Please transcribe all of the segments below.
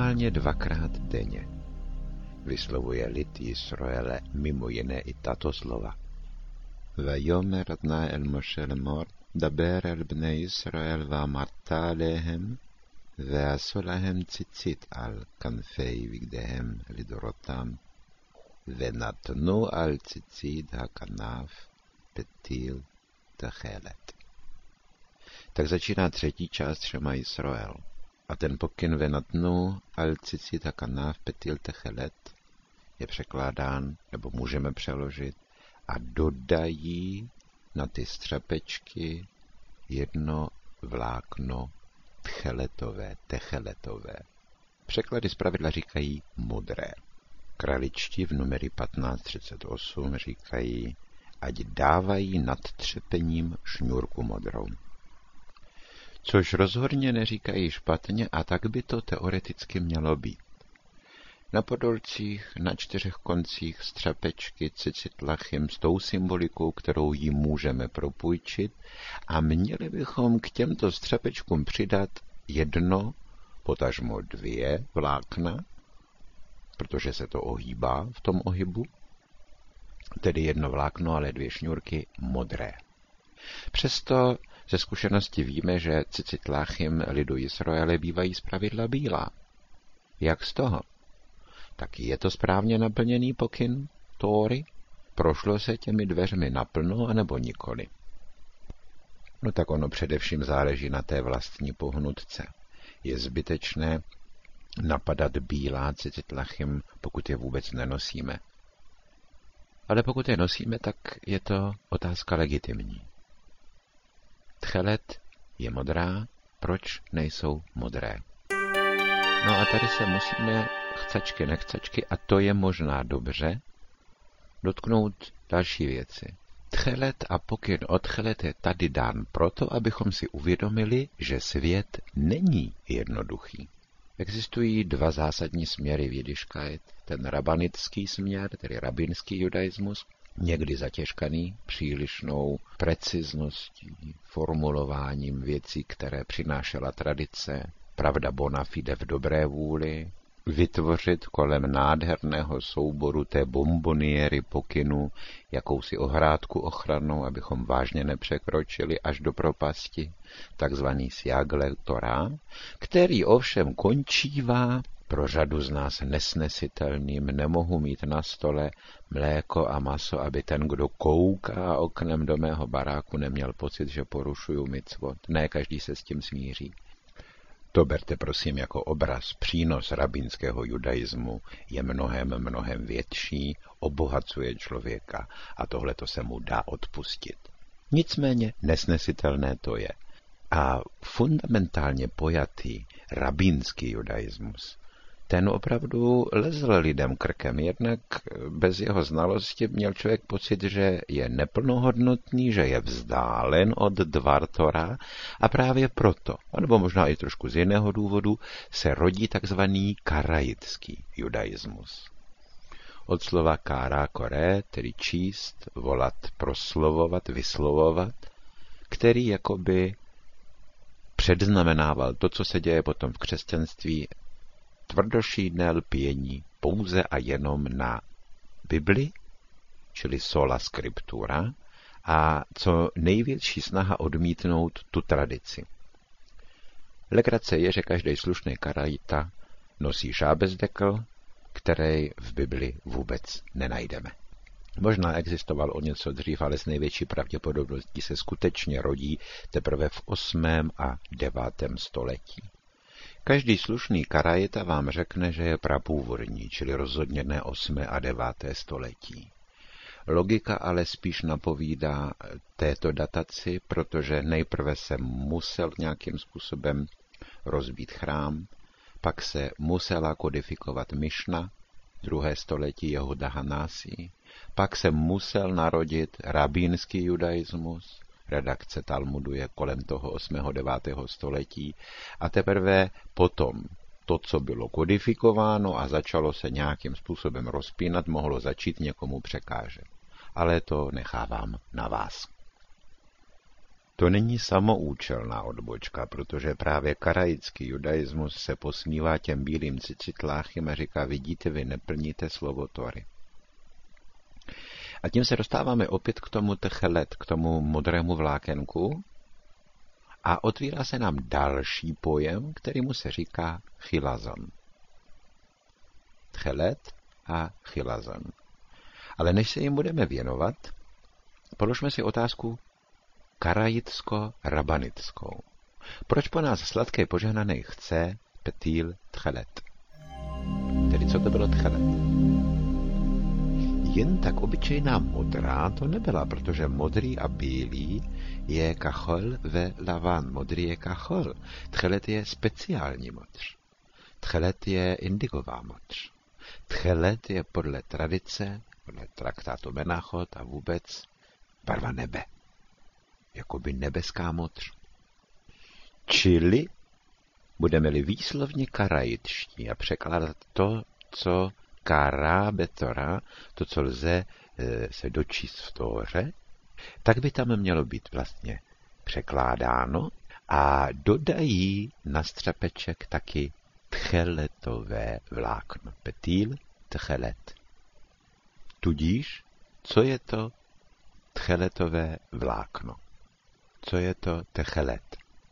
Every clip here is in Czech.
minimálně 2krát denně vyslovuje lid Jisroele mimo jiné i tato slova. Vayomer Adonai el Moshe lemor, daber el bnei Yisrael va'amarta alehem, ve'asu lahem tzitzit al kanfei bigdehem lidorotam, ve'natnu al tzitzit hakanaf petil techelet. Tak začíná třetí část Šema Jisroel. A ten pokyn venatnu al tzitzit hakanaf petil techelet je překládán, nebo můžeme přeložit, a dodají na ty střepečky jedno vlákno techeletové. Překlady zpravidla říkají modré. Kraličtí v numery 1538 říkají, ať dávají nad třepením šňůrku modrou. Což rozhodně neříkají špatně a tak by to teoreticky mělo být. Na podolcích, na 4 koncích střepečky cicitlachim s tou symbolikou, kterou jim můžeme propůjčit, a měli bychom k těmto střepečkům přidat 1, potažmo 2 vlákna, protože se to ohýbá v tom ohybu, tedy 1 vlákno, ale 2 šňůrky modré. Přesto ze zkušenosti víme, že cicitlachim lidu Jisroele bývají zpravidla bílá. Jak z toho? Tak je to správně naplněný pokyn Tóry? Prošlo se těmi dveřmi naplno, anebo nikoli? No tak ono především záleží na té vlastní pohnutce. Je zbytečné napadat bílá cicitlachim, pokud je vůbec nenosíme. Ale pokud je nosíme, tak je to otázka legitimní. Tchelet je modrá, proč nejsou modré? No a tady se musíme chcačky, nechcačky, a to je možná dobře, dotknout další věci. Tchelet a pokyn o tchelet je tady dán proto, abychom si uvědomili, že svět není jednoduchý. Existují 2 zásadní směry v Jidiškajt. Ten rabanický směr, tedy rabinský judaismus, někdy zatěžkaný přílišnou precizností, formulováním věcí, které přinášela tradice, pravda bona fide v dobré vůli, vytvořit kolem nádherného souboru té bomboniéry pokynu jakousi ohrádku ochrannou, abychom vážně nepřekročili až do propasti, takzvaný siagle Torá, který ovšem končívá pro řadu z nás nesnesitelným, nemohu mít na stole mléko a maso, aby ten, kdo kouká oknem do mého baráku, neměl pocit, že porušuju micvot. Ne každý se s tím smíří. To berte prosím jako obraz. Přínos rabínského judaismu je mnohem větší, obohacuje člověka a tohle to se mu dá odpustit. Nicméně nesnesitelné to je. A fundamentálně pojatý rabínský judaismus, ten opravdu lezl lidem krkem, jednak bez jeho znalosti měl člověk pocit, že je neplnohodnotný, že je vzdálen od Dvar Tora a právě proto, nebo možná i trošku z jiného důvodu, se rodí takzvaný karaitský judaismus. Od slova kára koré, tedy číst, volat, proslovovat, vyslovovat, který jakoby předznamenával to, co se děje potom v křesťanství, tvrdošídné lpění pouze a jenom na Bibli, čili sola scriptura, a co největší snaha odmítnout tu tradici. Legrace je, že každý slušný karaita nosí šábezdekl, který v Bibli vůbec nenajdeme. Možná existoval o něco dřív, ale s největší pravděpodobností se skutečně rodí teprve v 8. a 9. století. Každý slušný karaita vám řekne, že je prapůvodní, čili rozhodně ne 8. a 9. století. Logika ale spíš napovídá této dataci, protože nejprve se musel nějakým způsobem rozbít chrám, pak se musela kodifikovat Mišna, 2. století Jehuda Hanásí, pak se musel narodit rabínský judaismus, redakce Talmudu je kolem toho 8. 9. století, a teprve potom to, co bylo kodifikováno a začalo se nějakým způsobem rozpínat, mohlo začít někomu překážet. Ale to nechávám na vás. To není samoučelná odbočka, protože právě karaitský judaismus se posmívá těm bílým cicitláchym a říká, vidíte, vy neplníte slovo Tory. A tím se dostáváme opět k tomu techelet, k tomu modrému vlákenku a otvírá se nám další pojem, kterému se říká chilazon. Tchelet a chilazon. Ale než se jim budeme věnovat, položme si otázku karaitsko-rabanickou. Proč po nás sladké požehnané chce petil tchelet? Tedy co to bylo tchelet? Jen tak obyčejná modrá to nebyla, protože modrý a bílý je kachol ve lavan. Modrý je kachol. Tchelet je speciální modř. Tchelet je indigová modř. Tchelet je podle tradice, podle traktátu Menachot a vůbec barva nebe. Jakoby nebeská modř. Čili budeme-li výslovně karaitští a překládat to, co kara betora, to, co lze se dočíst v Tóře, tak by tam mělo být vlastně překládáno a dodají na střepeček taky tcheletové vlákno. Petil tchelet. Tudíž, co je to tcheletové vlákno? Co je to techelet?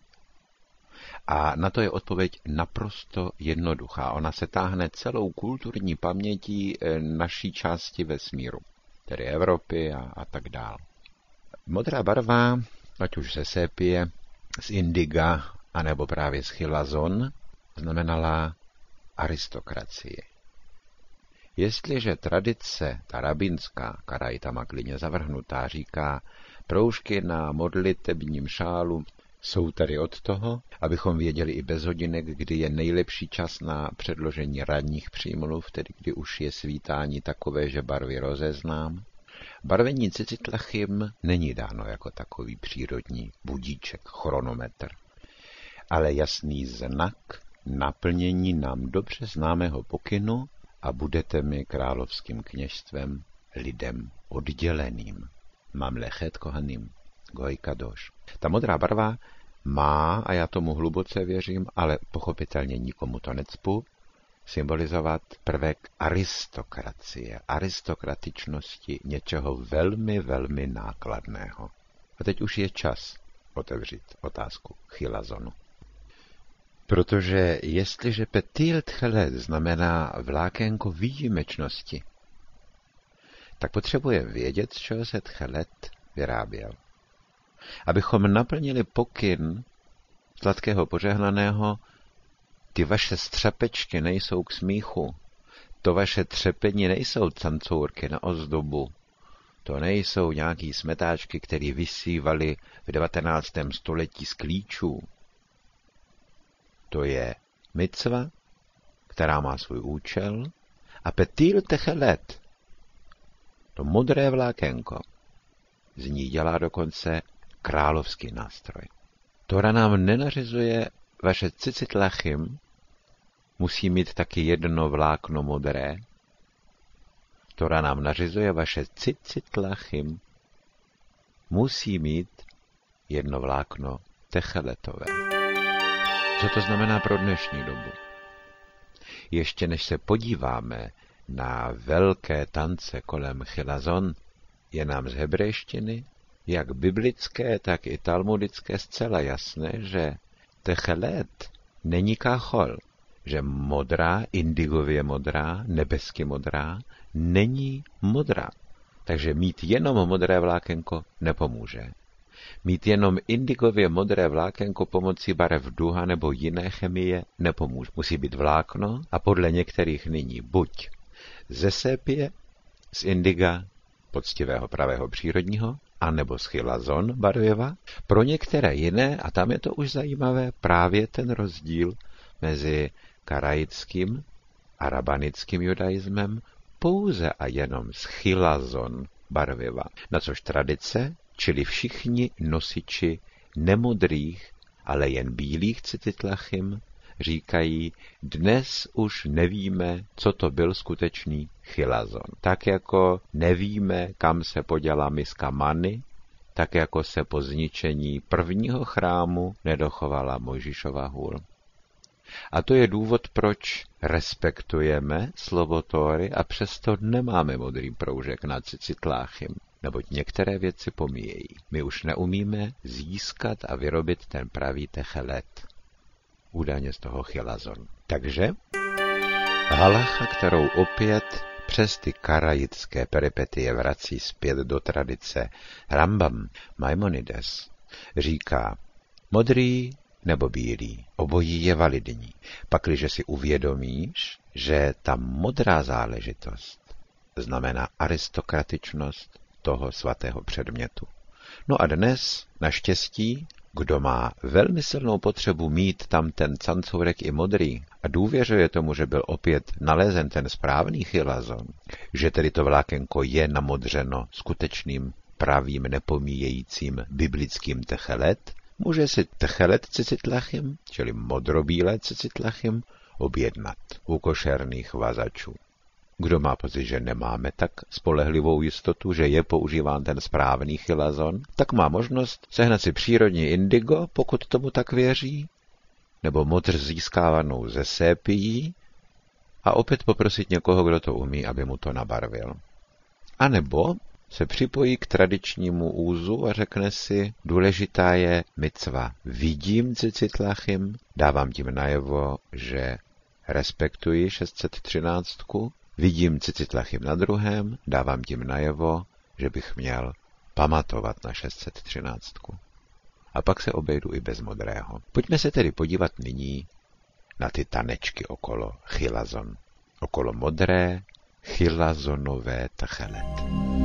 A na to je odpověď naprosto jednoduchá. Ona se táhne celou kulturní pamětí naší části vesmíru, tedy Evropy a tak dál. Modrá barva, ať už ze sépie, z indiga, anebo právě z chilazon, znamenala aristokracii. Jestliže tradice, ta rabinská, karaitama klidně zavrhnutá, říká, proužky na modlitebním šálu jsou tady od toho, abychom věděli i bez hodinek, kdy je nejlepší čas na předložení ranních přímluv, tedy kdy už je svítání takové, že barvy rozeznám. Barvení cicitlachim není dáno jako takový přírodní budíček, chronometr, ale jasný znak naplnění nám dobře známého pokynu a budete mi královským kněžstvem lidem odděleným. Mamlechet kohanim, goj kadoš. Ta modrá barva má, a já tomu hluboce věřím, ale pochopitelně nikomu to necpu, symbolizovat prvek aristokracie, aristokratičnosti, něčeho velmi, velmi nákladného. A teď už je čas otevřít otázku chilazonu. Protože jestliže petil tchelet znamená vlákénko výjimečnosti, tak potřebujeme vědět, z čeho se tchelet vyráběl. Abychom naplnili pokyn sladkého požehnaného, ty vaše střepečky nejsou k smíchu, to vaše třepení nejsou cancourky na ozdobu, to nejsou nějaký smetáčky, které vysívali v 19. století z klíčů. To je micva, která má svůj účel, a petil techelet, to modré vlákénko, z ní dělá dokonce královský nástroj. Tora nám nenařizuje, vaše cicitlachim musí mít taky jedno vlákno modré. Tora nám nařizuje, vaše cicitlachim musí mít jedno vlákno techeletové. Co to znamená pro dnešní dobu? Ještě než se podíváme na velké tance kolem chilazon, je nám z hebrejštiny, jak biblické, tak i talmudické, zcela jasné, že techelet není kachol, že modrá, indigově modrá, nebesky modrá, není modrá. Takže mít jenom modré vlákenko nepomůže. Mít jenom indigově modré vlákenko pomocí barev duha nebo jiné chemie nepomůže. Musí být vlákno a podle některých nyní buď ze sépie, z indiga, poctivého pravého přírodního, anebo z chilazon barviva. Pro některé jiné, a tam je to už zajímavé, právě ten rozdíl mezi karaitským a rabanickým judaismem, pouze a jenom z chilazon barviva. Na což tradice, čili všichni nosiči nemodrých, ale jen bílých cicitlachim, říkají, dnes už nevíme, co to byl skutečný chilazon. Tak jako nevíme, kam se poděla miska many, tak jako se po zničení prvního chrámu nedochovala Mojžíšova hůl. A to je důvod, proč respektujeme slovo Tóry a přesto nemáme modrý proužek na Cicitláchim, neboť některé věci pomíjejí. My už neumíme získat a vyrobit ten pravý techelet, údajně z toho chilazon. Takže halacha, kterou opět přes ty karaitské peripetie vrací zpět do tradice Rambam Maimonides, říká: modrý nebo bílý, obojí je validní, pakliže si uvědomíš, že ta modrá záležitost znamená aristokratičnost toho svatého předmětu. No a dnes, naštěstí, kdo má velmi silnou potřebu mít tam ten cancourek i modrý a důvěřuje tomu, že byl opět nalezen ten správný chilazon, že tedy to vlákenko je namodřeno skutečným, pravým, nepomíjejícím biblickým techelet, může si techelet Cicitlachim, čili modrobílé Cicitlachim, objednat u košerných vazačů. Kdo má pocit, že nemáme tak spolehlivou jistotu, že je používán ten správný chilazon, tak má možnost sehnat si přírodní indigo, pokud tomu tak věří, nebo modř získávanou ze sépií a opět poprosit někoho, kdo to umí, aby mu to nabarvil. A nebo se připojí k tradičnímu úzu a řekne si, důležitá je micva. Vidím Cicitlachim, dávám tím najevo, že respektuji 613, vidím Cicitlachim na druhém, dávám tím najevo, že bych měl pamatovat na 613. A pak se obejdu i bez modrého. Pojďme se tedy podívat nyní na ty tanečky okolo chilazon. Okolo modré chilazonové techelet.